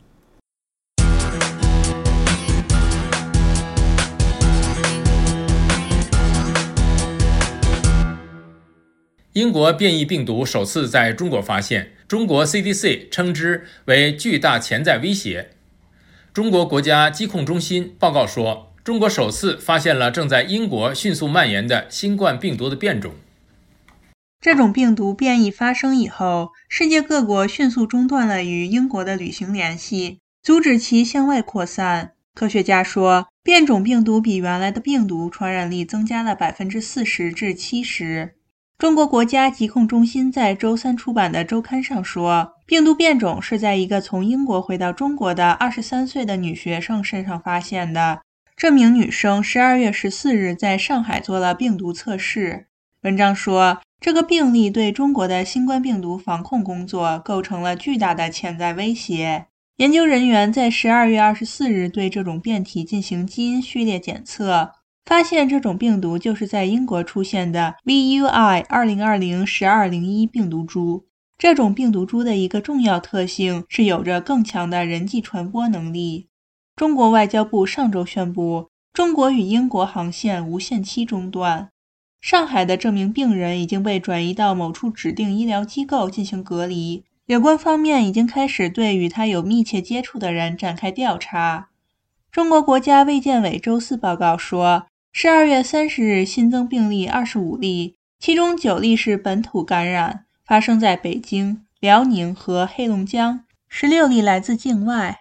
英国变异病毒首次在中国发现，中国 C D C 称之为巨大潜在威胁。中国国家疾控中心报告说，中国首次发现了正在英国迅速蔓延的新冠病毒的变种。 这种病毒变异发生以后，世界各国迅速中断了与英国的旅行联系，阻止其向外扩散。科学家说，变种病毒比原来的病毒传染力增加了 百分之四十 至 七十。中国国家疾控中心在周三出版的周刊上说，病毒变种是在一个从英国回到中国的二十三岁的女学生身上发现的。这名女生十二月十四日在上海做了病毒测试。文章说，这个病例对中国的新冠病毒防控工作构成了巨大的潜在威胁。研究人员在十二月二十四日对这种变体进行基因序列检测，发现这种病毒就是在英国出现的 V U I 二零二零dash一二零一 病毒株。这种病毒株的一个重要特性是有着更强的人际传播能力。中国外交部上周宣布，中国与英国航线无限期中断。上海的这名病人已经被转移到某处指定医疗机构进行隔离，有关方面已经开始对与他有密切接触的人展开调查。中国国家卫健委周四报告说，十二月三十日新增病例二十五例，其中九例是本土感染，发生在北京、辽宁和黑龙江，十六例来自境外。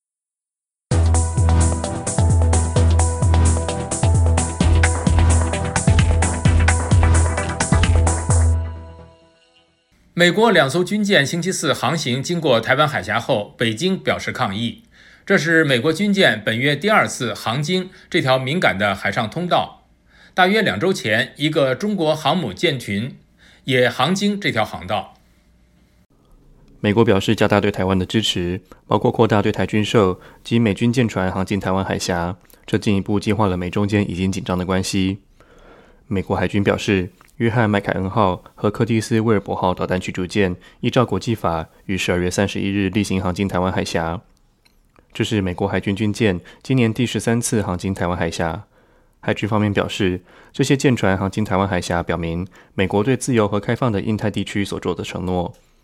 美国两艘军舰星期四航行经过台湾海峡后，北京表示抗议。这是美国军舰本月第二次航经这条敏感的海上通道。大约两周前，一个中国航母舰群也航经这条航道。 美国表示加大对台湾的支持，包括扩大对台军售及美军舰船航进台湾海峡，这进一步激化了美中间已经紧张的关系。美国海军表示，约翰麦凯恩号和柯蒂斯威尔伯号导弹驱逐舰依照国际法于十二月三十一日例行航经台湾海峡。这是美国海军军舰今年第十三次航经台湾海峡。海军方面表示，这些舰船航经台湾海峡表明美国对自由和开放的印太地区所做的承诺，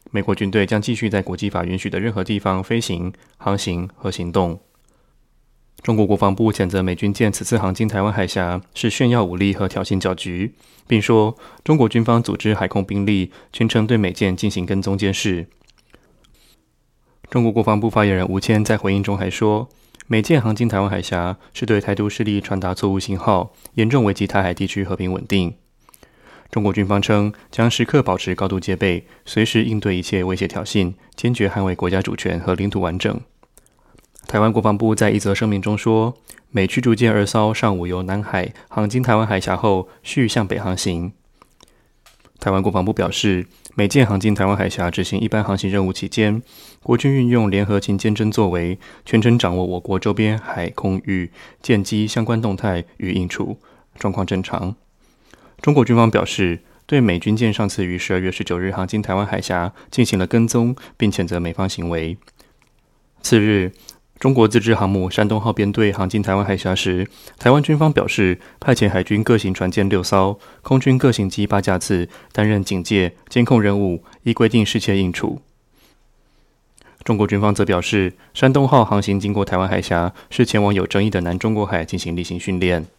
美国军队将继续在国际法允许的任何地方飞行、航行和行动。中国国防部谴责美军舰此次航经台湾海峡是炫耀武力和挑衅搅局，并说中国军方组织海空兵力全程对美舰进行跟踪监视。中国国防部发言人吴谦在回应中还说，美舰航经台湾海峡是对台独势力传达错误信号，严重危及台海地区和平稳定。中国军方称将时刻保持高度戒备，随时应对一切威胁挑衅，坚决捍卫国家主权和领土完整。台湾国防部在一则声明中说，美驱逐舰二艘上午由南海航经台湾海峡后续向北航行。台湾国防部表示，美舰航经台湾海峡执行一般航行任务期间，国军运用联合勤监侦作为，全程掌握我国周边海空域舰机相关动态与应处，状况正常。中国军方表示，对美军舰上次于十二月十九日航经台湾海峡进行了跟踪，并谴责美方行为。次日，中国自制航母山东号编队航经台湾海峡时，台湾军方表示派遣海军各型船舰六艘，空军各型机八架次担任警戒、监控任务，依规定适切应处。中国军方则表示，山东号航行经过台湾海峡，是前往有争议的南中国海进行例行训练。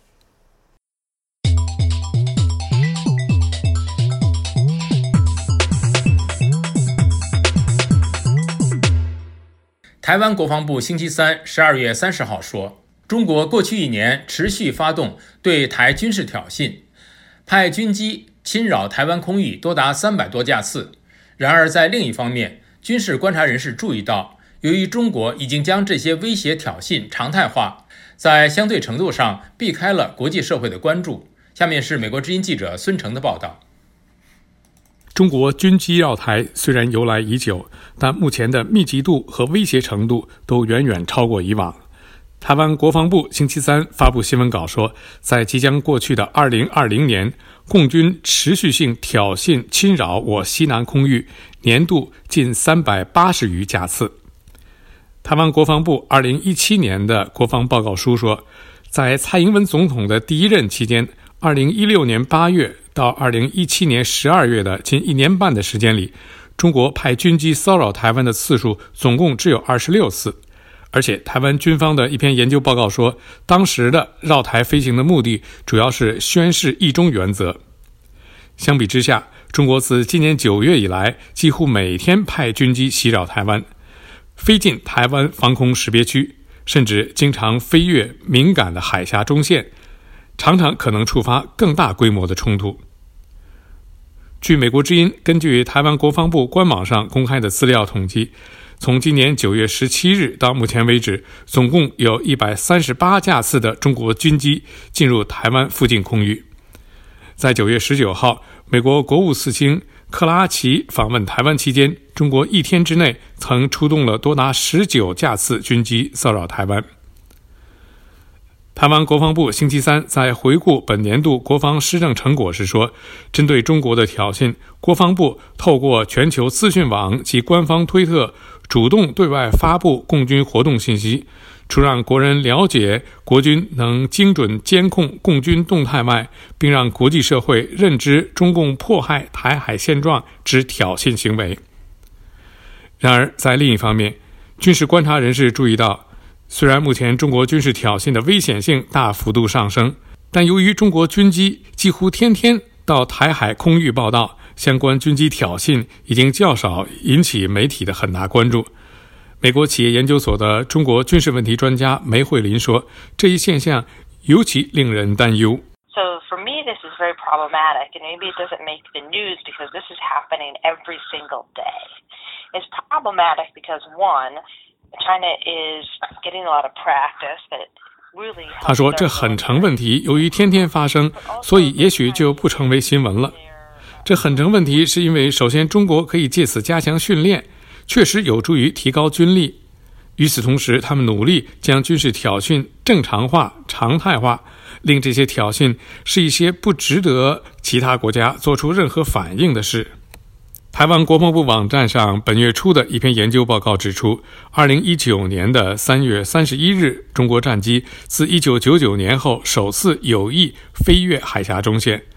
台湾国防部星期三十二月三十号说，中国过去一年持续发动对台军事挑衅，派军机侵扰台湾空域多达三百多架次。然而在另一方面，军事观察人士注意到，由于中国已经将这些威胁挑衅常态化，在相对程度上避开了国际社会的关注。下面是美国之音记者孙成的报道。 中国军机绕台虽然由来已久，但目前的密集度和威胁程度都远远超过以往。台湾国防部星期三发布新闻稿说，在即将过去的二零二零年，共军持续性挑衅侵扰我西南空域，年度近三百八十余架次。台湾国防部二零一七年的国防报告书说，在蔡英文总统的第一任期间，二零一六年八月到二零一七年十二月的近一年半的时间里，中国派军机骚扰台湾的次数总共只有二十六次。而且台湾军方的一篇研究报告说，当时的绕台飞行的目的主要是宣示一中原则。相比之下，中国自今年九月以来，几乎每天派军机袭扰台湾，飞进台湾防空识别区，甚至经常飞越敏感的海峡中线，常常可能触发更大规模的冲突。据美国之音根据台湾国防部官网上公开的资料统计，从今年九月十七日到目前为止，总共有一百三十八架次的中国军机进入台湾附近空域。在九月十九号，美国国务次卿克拉奇访问台湾期间，中国一天之内曾出动了多达十九架次军机骚扰台湾。台湾国防部星期三在回顾本年度国防施政成果时说，针对中国的挑衅，国防部透过全球资讯网及官方推特主动对外发布共军活动信息，除让国人了解国军能精准监控共军动态外，并让国际社会认知中共迫害台海现状之挑衅行为。然而在另一方面，军事观察人士注意到，虽然目前中国军事挑衅的危险性大幅度上升，但由于中国军机几乎天天到台海空域报道，相关军机挑衅已经较少引起媒体的很大关注。美国企业研究所的中国军事问题专家梅慧琳说，这一现象尤其令人担忧。 So for me, this is very problematic, and maybe it doesn't make the news because this is happening every single day. It's problematic because, one, China is getting a lot of practice that really. 他说，这很成问题，由于天天发生，所以也许就不成为新闻了。这很成问题是因为，首先中国可以借此加强训练，确实有助于提高军力。与此同时，他们努力将军事挑衅正常化、常态化，令这些挑衅是一些不值得其他国家做出任何反应的事。台湾国防部网站上本月初的一篇研究报告指出，二零一九年的三月三十一日，中国战机自一九九九年后首次有意飞越海峡中线。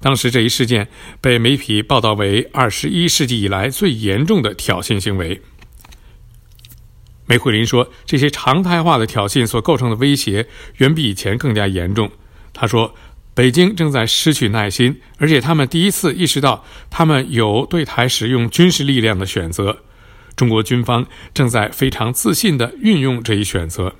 当时这一事件被媒体报道为二十一世纪以来最严重的挑衅行为。梅惠林说，这些常态化的挑衅所构成的威胁远比以前更加严重。他说，北京正在失去耐心，而且他们第一次意识到他们有对台使用军事力量的选择。中国军方正在非常自信地运用这一选择。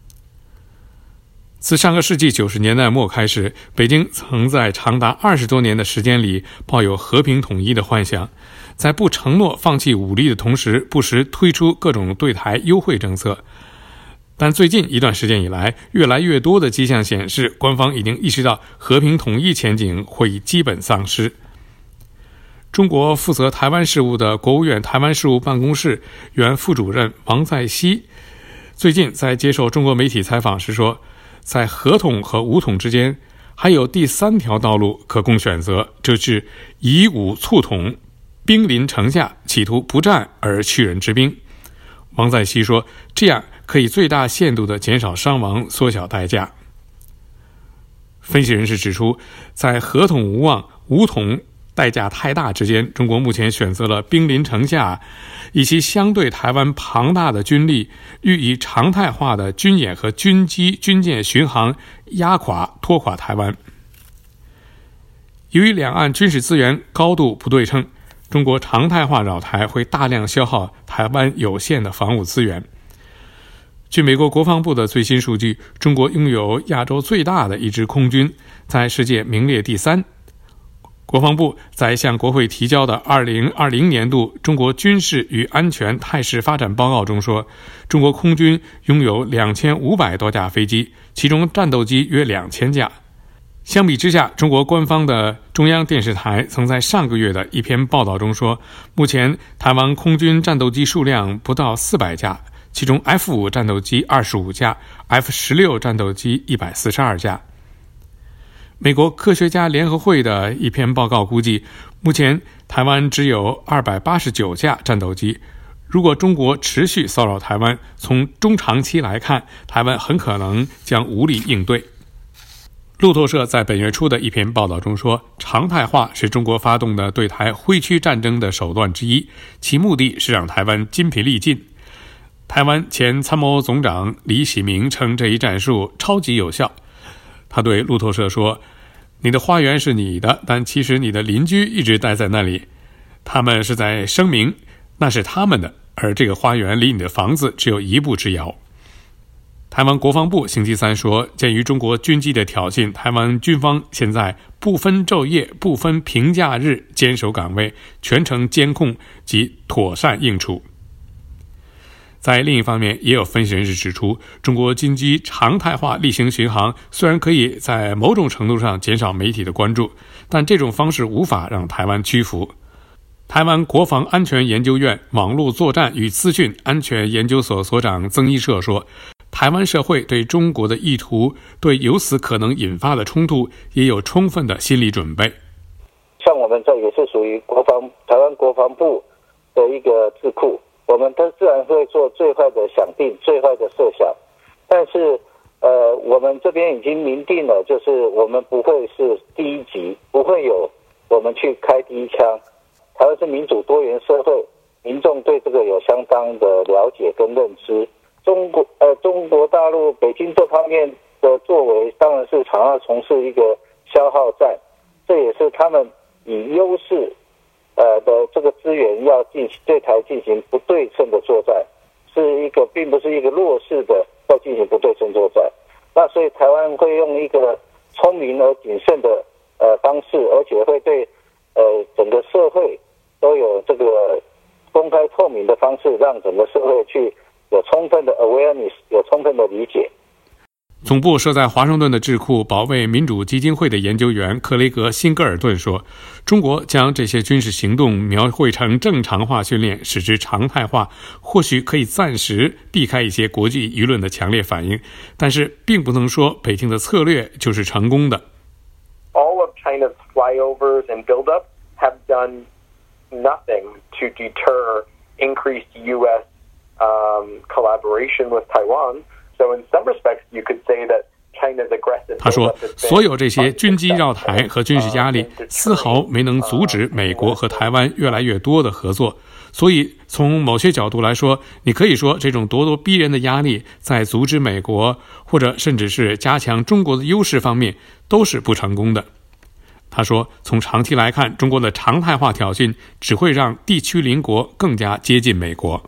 自上个世纪九十年代末开始，北京曾在长达二十多年的时间里抱有和平统一的幻想，在不承诺放弃武力的同时，不时推出各种对台优惠政策。但最近一段时间以来，越来越多的迹象显示，官方已经意识到和平统一前景会基本丧失。中国负责台湾事务的国务院台湾事务办公室原副主任王在希最近在接受中国媒体采访时说，在和统和武统之间还有第三条道路可供选择，就是以武促统，兵临城下，企图不战而屈人之兵。王在希说，这样可以最大限度地减少伤亡，缩小代价。分析人士指出，在和统无望、武统代价太大之间，中国目前选择了兵临城下，以其相对台湾庞大的军力，欲以常态化的军演和军机、军舰巡航压垮、拖垮台湾。由于两岸军事资源高度不对称，中国常态化扰台会大量消耗台湾有限的防务资源。据美国国防部的最新数据，中国拥有亚洲最大的一支空军，在世界名列第三。国防部在向国会提交的二零二零年度中国军事与安全态势发展报告中说，中国空军拥有两千五百多架飞机，其中战斗机约两千架。相比之下，中国官方的中央电视台曾在上个月的一篇报道中说，目前台湾空军战斗机数量不到四百架，其中 F 五 战斗机二十五架， F 十六 战斗机一百四十二架。美国科学家联合会的一篇报告估计，目前台湾只有二百八十九架战斗机。如果中国持续骚扰台湾，从中长期来看，台湾很可能将无力应对。路透社在本月初的一篇报道中说，常态化是中国发动的对台挥区战争的手段之一，其目的是让台湾筋疲力尽。台湾前参谋总长李喜明称这一战术超级有效。他对路透社说，你的花园是你的，但其实你的邻居一直待在那里，他们是在声明那是他们的，而这个花园离你的房子只有一步之遥。台湾国防部星期三说，鉴于中国军机的挑衅，台湾军方现在不分昼夜、不分平假日坚守岗位，全程监控及妥善应处。在另一方面，也有分析人士指出，中国军机常态化例行巡航虽然可以在某种程度上减少媒体的关注，但这种方式无法让台湾屈服。台湾国防安全研究院网络作战与资讯安全研究所所长曾一社说，台湾社会对中国的意图，对由此可能引发的冲突也有充分的心理准备。 像我们这也是属于国防台湾国防部的一个智库，我们都自然会做最坏的想定、最坏的设想，但是呃，我们这边已经明定了，就是我们不会是第一级，不会有我们去开第一枪。台湾是民主多元社会，民众对这个有相当的了解跟认知。中国呃，中国大陆北京这方面的作为，当然是常要从事一个消耗战，这也是他们以优势呃的这个资源要进行对台进行不对称的作战，是一个并不是一个弱势的要进行不对称作战。那所以台湾会用一个聪明而谨慎的呃方式，而且会对呃整个社会都有这个公开透明的方式，让整个社会去有充分的 awareness， 有充分的理解。 总部设在华盛顿的智库保卫民主基金会的研究员克雷格·辛格尔顿说，中国将这些军事行动描绘成正常化训练，使之常态化，或许可以暂时避开一些国际舆论的强烈反应，但是并不能说北京的策略就是成功的。 All of China's flyovers and buildup have done nothing to deter increased U S um, collaboration with Taiwan. So in some respects, you could say that 他说，所有这些军机绕台和军事压力丝毫没能阻止美国和台湾越来越多的合作。所以从某些角度来说，你可以说这种咄咄逼人的压力在阻止美国或者甚至是加强中国的优势方面都是不成功的。他说，从长期来看，中国的常态化挑衅只会让地区邻国更加接近美国。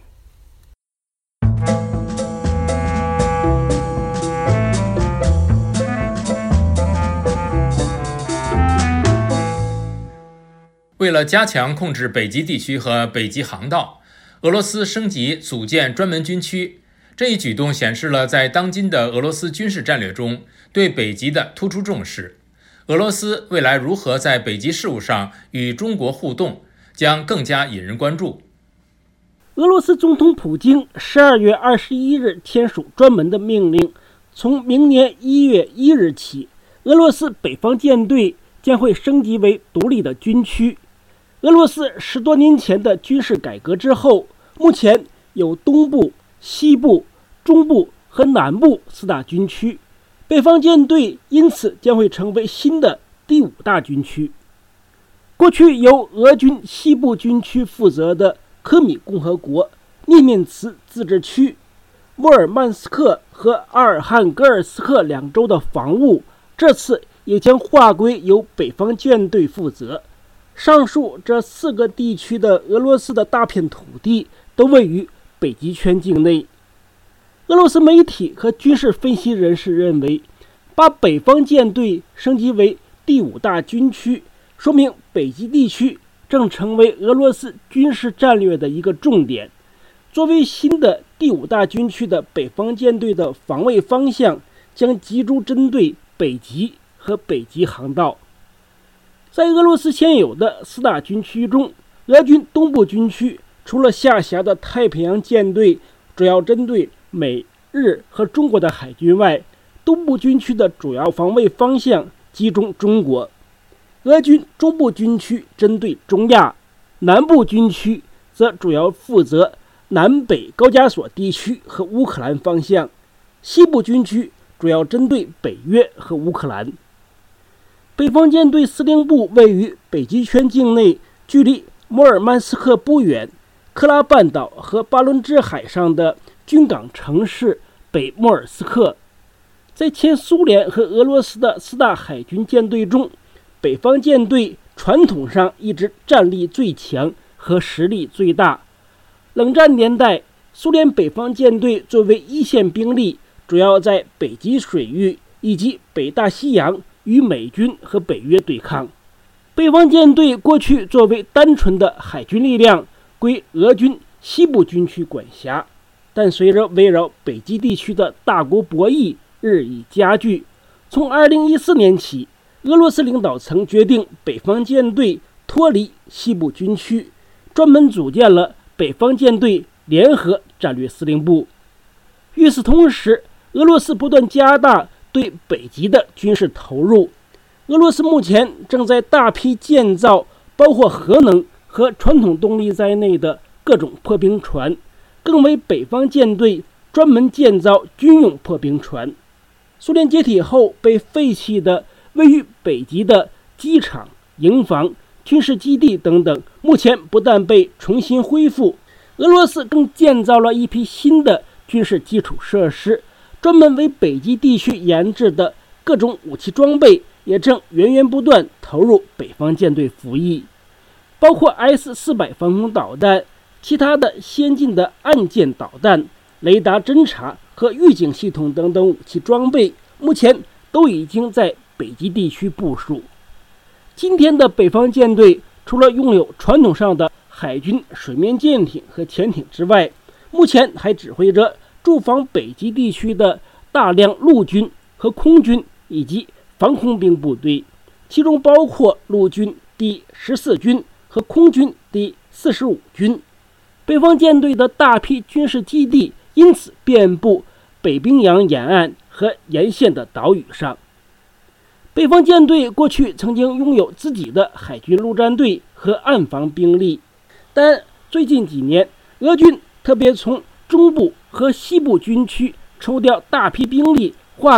为了加强控制北极地区和北极航道，俄罗斯升级组建专门军区。这一举动显示了在当今的俄罗斯军事战略中对北极的突出重视。俄罗斯未来如何在北极事务上与中国互动，将更加引人关注。 俄罗斯总统普京十二月二十一日签署专门的命令，从明年一月一日起，俄罗斯北方舰队将会升级为独立的军区。俄罗斯十多年前的军事改革之后，目前有东部、西部、中部和南部四大军区，北方舰队因此将会成为新的第五大军区。过去由俄军西部军区负责的科米共和国、涅缅茨自治区、莫尔曼斯克和阿尔汉格尔斯克两州的防务，这次也将划归由北方舰队负责。上述这四个地区的俄罗斯的大片土地都位于北极圈境内。俄罗斯媒体和军事分析人士认为，把北方舰队升级为第五大军区，说明北极地区正成为俄罗斯军事战略的一个重点。作为新的第五大军区的北方舰队的防卫方向将集中针对北极和北极航道。在俄罗斯现有的四大军区中，俄军东部军区除了下辖的太平洋舰队主要针对美日和中国的海军外，东部军区的主要防卫方向集中中国。俄军中部军区针对中亚，南部军区则主要负责南北高加索地区和乌克兰方向，西部军区主要针对北约和乌克兰。北方舰队司令部位于北极圈境内，距离摩尔曼斯克不远，克拉半岛和巴伦支海上的军港城市北莫尔斯克。在前苏联和俄罗斯的四大海军舰队中，北方舰队传统上一直战力最强和实力最大。冷战年代，苏联北方舰队作为一线兵力，主要在北极水域以及北大西洋与美军和北约对抗。北方舰队过去作为单纯的海军力量，归俄军西部军区管辖，但随着围绕北极地区的大国博弈日益加剧，从二零一四年起，俄罗斯领导层决定北方舰队脱离西部军区，专门组建了北方舰队联合战略司令部。与此同时，俄罗斯不断加大对北极的军事投入。俄罗斯目前正在大批建造包括核能和传统动力在内的各种破冰船，更为北方舰队专门建造军用破冰船。苏联解体后被废弃的位于北极的机场、营房、军事基地等等，目前不但被重新恢复，俄罗斯更建造了一批新的军事基础设施，专门为北极地区研制的各种武器装备也正源源不断投入北方舰队服役，包括 S 四百 防空导弹、其他的先进的岸舰导弹、雷达侦察和预警系统等等武器装备，目前都已经在北极地区部署。今天的北方舰队除了拥有传统上的海军水面舰艇和潜艇之外，目前还指挥着驻防北极地区的大量陆军和空军以及防空兵部队，其中包括陆军第十四军和空军第四十五军。北方舰队的大批军事基地因此遍布北冰洋沿岸和沿线的岛屿上。北方舰队过去曾经拥有自己的海军陆战队和岸防兵力，但最近几年，俄军特别从中部和西部军区抽调大批兵力，划归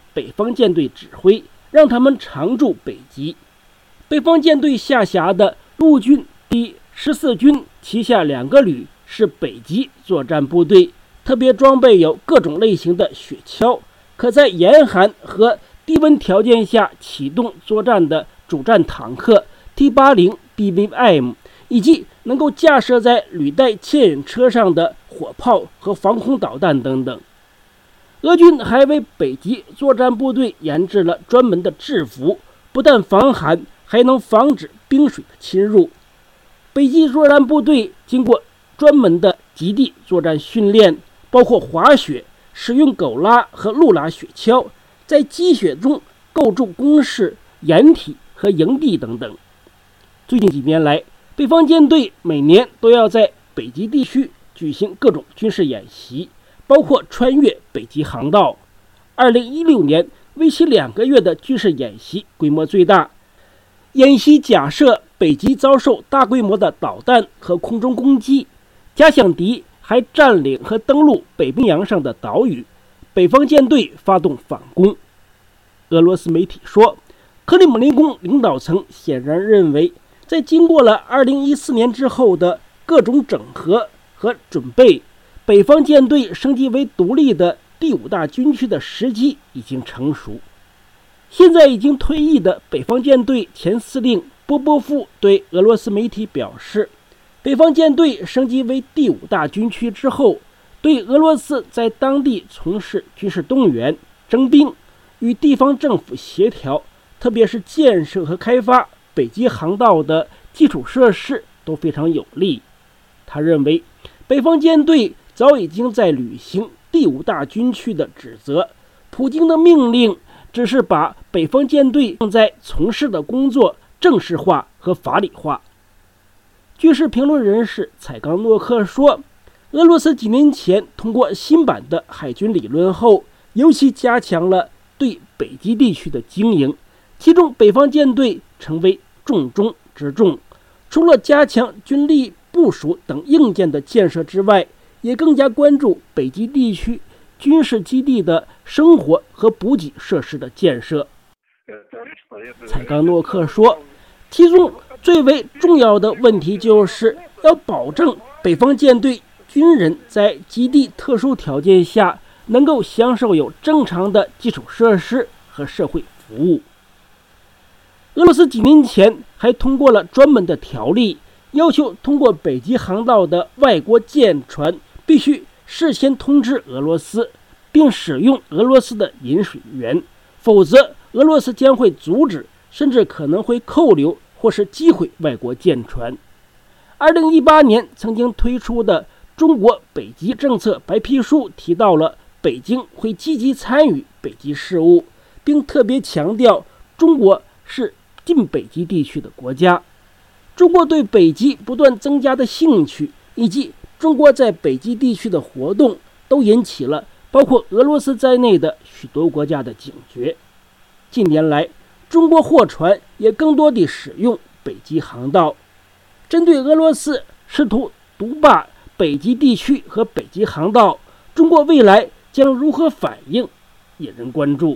北方舰队指挥，让他们常驻北极。北方舰队下辖的陆军第十四军旗下两个旅是北极作战部队，特别装备有各种类型的雪橇，可在严寒和低温条件下启动作战的主战坦克 T 八十 B V M， 以及能够架设在履带牵引车上的火炮和防空导弹等等。俄军还为北极作战部队研制了专门的制服，不但防寒，还能防止冰水的侵入。北极作战部队经过专门的极地作战训练，包括滑雪、使用狗拉和路拉雪橇，在积雪中构筑工事、掩体和营地等等。最近几年来，北方舰队每年都要在北极地区举行各种军事演习，包括穿越北极航道。二零一六年为期两个月的军事演习规模最大，演习假设北极遭受大规模的导弹和空中攻击，假想敌还占领和登陆北冰洋上的岛屿，北方舰队发动反攻。俄罗斯媒体说，克里姆林宫领导层显然认为，在经过了二零一四年之后的各种整合和准备，北方舰队升级为独立的第五大军区的时机已经成熟。现在已经退役的北方舰队前司令波波夫对俄罗斯媒体表示，北方舰队升级为第五大军区之后，对俄罗斯在当地从事军事动员、征兵、与地方政府协调，特别是建设和开发北极航道的基础设施都非常有利。他认为，北方舰队早已经在履行第五大军区的职责，普京的命令只是把北方舰队正在从事的工作正式化和法理化。军事评论人士采冈诺克说，俄罗斯几年前通过新版的海军理论后，尤其加强了对北极地区的经营，其中北方舰队成为重中之重。除了加强军力部署等硬件的建设之外，也更加关注北极地区军事基地的生活和补给设施的建设。采冈诺克说，其中最为重要的问题就是要保证北方舰队军人在极地特殊条件下能够享受有正常的基础设施和社会服务。俄罗斯几年前还通过了专门的条例，要求通过北极航道的外国舰船必须事先通知俄罗斯，并使用俄罗斯的饮水源，否则俄罗斯将会阻止，甚至可能会扣留或是击毁外国舰船。二零一八年曾经推出的中国北极政策白皮书提到了北京会积极参与北极事务，并特别强调中国是近北极地区的国家。中国对北极不断增加的兴趣，以及中国在北极地区的活动，都引起了包括俄罗斯在内的许多国家的警觉。近年来，中国货船也更多地使用北极航道。针对俄罗斯试图独霸北极地区和北极航道，中国未来将如何反应，引人关注。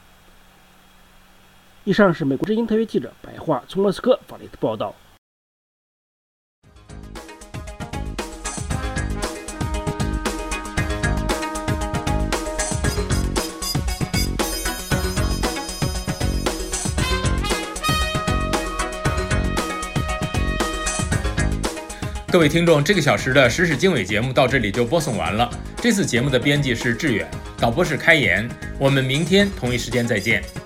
以上是美国之音特约记者白桦从莫斯科发来的报道。 各位听众，这个小时的时事经纬节目到这里就播送完了。这次节目的编辑是志远，导播是开言。我们明天同一时间再见。